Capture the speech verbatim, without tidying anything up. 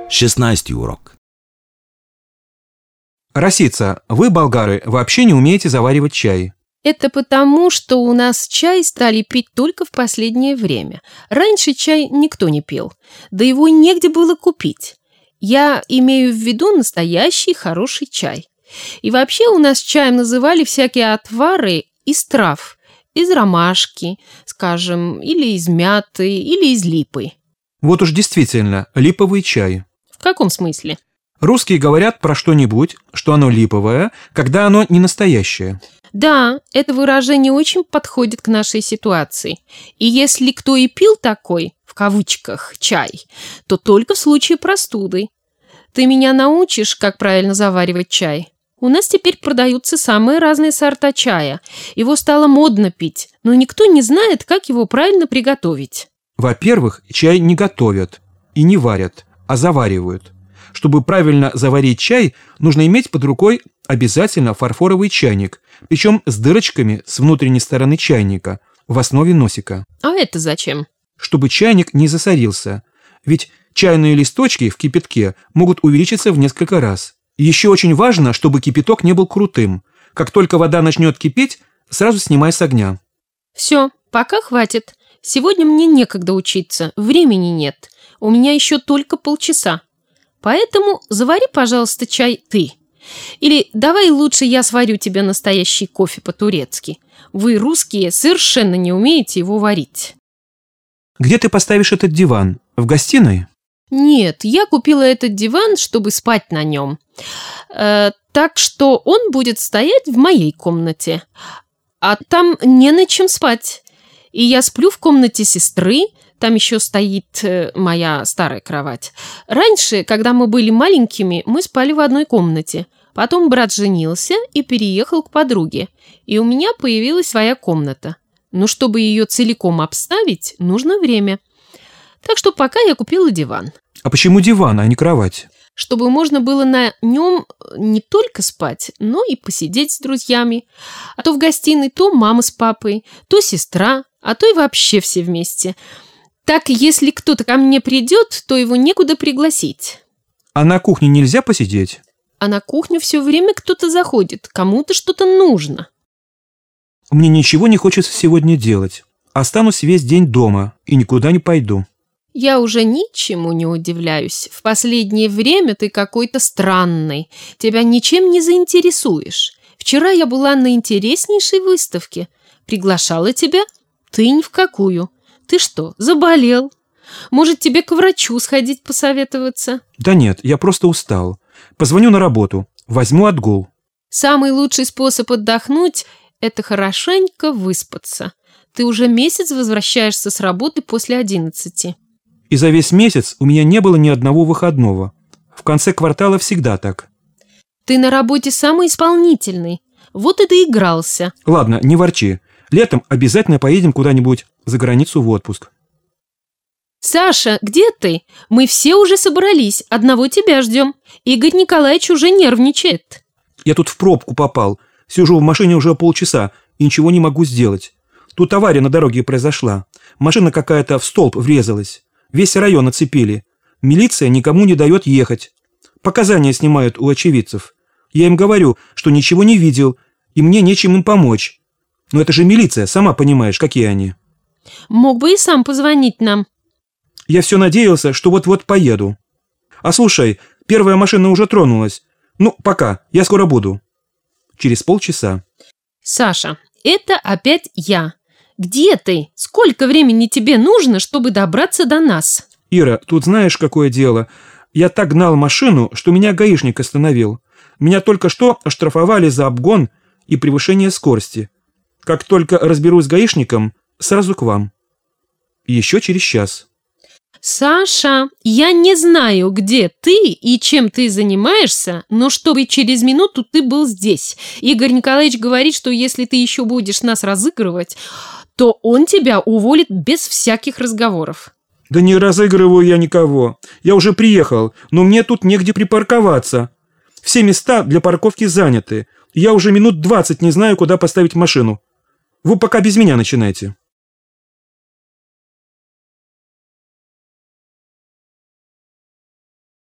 Шестнадцатый урок. Росица, вы, болгары, вообще не умеете заваривать чай. Это потому, что у нас чай стали пить только в последнее время. Раньше чай никто не пил, да его негде было купить. Я имею в виду настоящий хороший чай. И вообще у нас чаем называли всякие отвары из трав, из ромашки, скажем, или из мяты, или из липы. Вот уж действительно, липовый чай. В каком смысле? Русские говорят про что-нибудь, что оно липовое, когда оно не настоящее. Да, это выражение очень подходит к нашей ситуации. И если кто и пил такой, в кавычках, чай, то только в случае простуды. Ты меня научишь, как правильно заваривать чай? У нас теперь продаются самые разные сорта чая. Его стало модно пить, но никто не знает, как его правильно приготовить. Во-первых, чай не готовят и не варят, а заваривают. Чтобы правильно заварить чай, нужно иметь под рукой обязательно фарфоровый чайник, причем с дырочками с внутренней стороны чайника, в основе носика. А это зачем? Чтобы чайник не засорился. Ведь чайные листочки в кипятке могут увеличиться в несколько раз. Еще очень важно, чтобы кипяток не был крутым. Как только вода начнет кипеть, сразу снимай с огня. Все, пока хватит. Сегодня мне некогда учиться, времени нет. У меня еще только полчаса. Поэтому завари, пожалуйста, чай ты. Или давай лучше я сварю тебе настоящий кофе по-турецки. Вы, русские, совершенно не умеете его варить. Где ты поставишь этот диван? В гостиной? Нет, я купила этот диван, чтобы спать на нем. Э, так что он будет стоять в моей комнате. А там не на чем спать. И я сплю в комнате сестры. Там еще стоит э, моя старая кровать. Раньше, когда мы были маленькими, мы спали в одной комнате. Потом брат женился и переехал к подруге. И у меня появилась своя комната. Но чтобы ее целиком обставить, нужно время. Так что пока я купила диван. А почему диван, а не кровать? Чтобы можно было на нем не только спать, но и посидеть с друзьями. А то в гостиной то мама с папой, то сестра, а то и вообще все вместе. Так, если кто-то ко мне придет, то его некуда пригласить. А на кухне нельзя посидеть? А на кухню все время кто-то заходит, кому-то что-то нужно. Мне ничего не хочется сегодня делать. Останусь весь день дома и никуда не пойду. Я уже ничему не удивляюсь. В последнее время ты какой-то странный. Тебя ничем не заинтересуешь. Вчера я была на интереснейшей выставке. Приглашала тебя? Ты ни в какую. Ты что, заболел? Может, тебе к врачу сходить посоветоваться? Да нет, я просто устал. Позвоню на работу, возьму отгул. Самый лучший способ отдохнуть – это хорошенько выспаться. Ты уже месяц возвращаешься с работы после одиннадцати. И за весь месяц у меня не было ни одного выходного. В конце квартала всегда так. Ты на работе самый исполнительный. Вот и доигрался. Ладно, не ворчи. Летом обязательно поедем куда-нибудь за границу в отпуск. Саша, где ты? Мы все уже собрались. Одного тебя ждем. Игорь Николаевич уже нервничает. Я тут в пробку попал. Сижу в машине уже полчаса и ничего не могу сделать. Тут авария на дороге произошла. Машина какая-то в столб врезалась. Весь район оцепили. Милиция никому не дает ехать. Показания снимают у очевидцев. Я им говорю, что ничего не видел, и мне нечем им помочь. Но это же милиция, сама понимаешь, какие они. Мог бы и сам позвонить нам. Я все надеялся, что вот-вот поеду. А слушай, первая машина уже тронулась. Ну, пока, я скоро буду. Через полчаса. Саша, это опять я. Где ты? Сколько времени тебе нужно, чтобы добраться до нас? Ира, тут знаешь, какое дело? Я так гнал машину, что меня гаишник остановил. Меня только что оштрафовали за обгон и превышение скорости. Как только разберусь с гаишником, сразу к вам. Еще через час. Саша, я не знаю, где ты и чем ты занимаешься, но чтобы через минуту ты был здесь. Игорь Николаевич говорит, что если ты еще будешь нас разыгрывать, то он тебя уволит без всяких разговоров. Да не разыгрываю я никого. Я уже приехал, но мне тут негде припарковаться. Все места для парковки заняты. Я уже минут двадцать не знаю, куда поставить машину. Вы пока без меня начинайте.